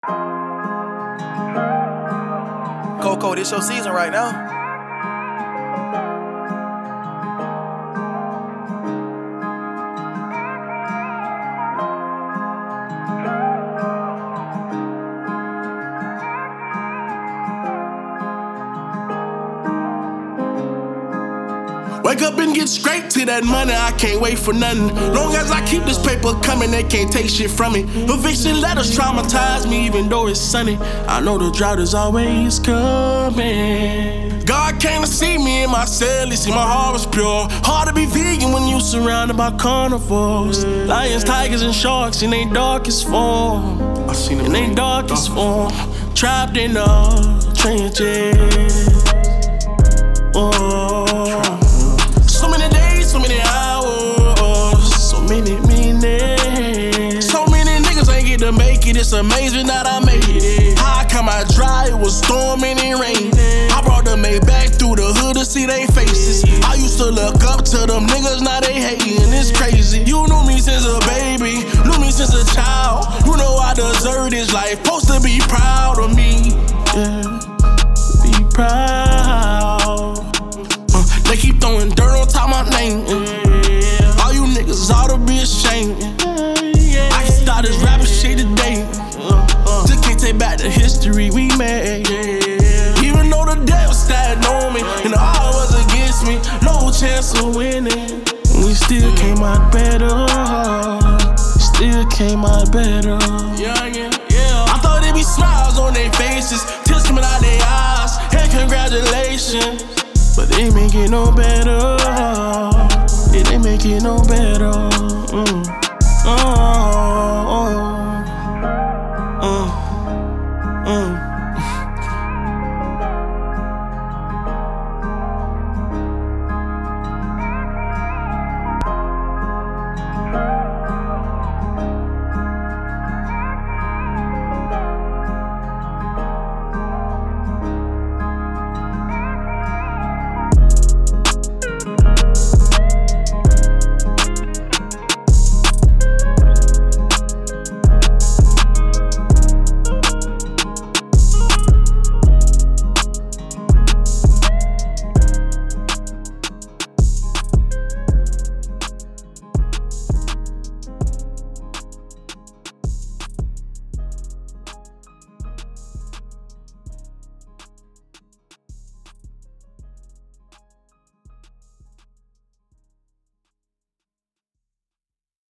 Coco, this your season right now. Wake up and get straight to that money, I can't wait for nothing. Long as I keep this paper coming, they can't take shit from me. Eviction letters traumatize me even though it's sunny. I know the drought is always coming. God came to see me in my cell, he see my heart was pure. Hard to be vegan when you surrounded by carnivores. Lions, tigers, and sharks in their darkest form. I seen them in their darkest form. Trapped in the trenches. Oh. So many days, so many hours, so many minutes. So many niggas ain't get to make it, it's amazing that I made it. How come I dry, it was storming and raining. I brought the Maybach through the hood to see they faces. I used to look up to them niggas, now they hating, it's crazy. You knew me since a baby, knew me since a child. You know I deserve this life, supposed to be proud of me. Yeah, be proud. They keep throwing dirt on top of my name. All you niggas ought to be ashamed. I can start this rapping shit today. Just can't take back the history we made. Even though the devil stabbed on me and all was against me, no chance of winning. We still came out better. Still came out better. I thought there'd be smiles on their faces, tears coming out their eyes, and congratulations. But they make it no better. It ain't make it no better.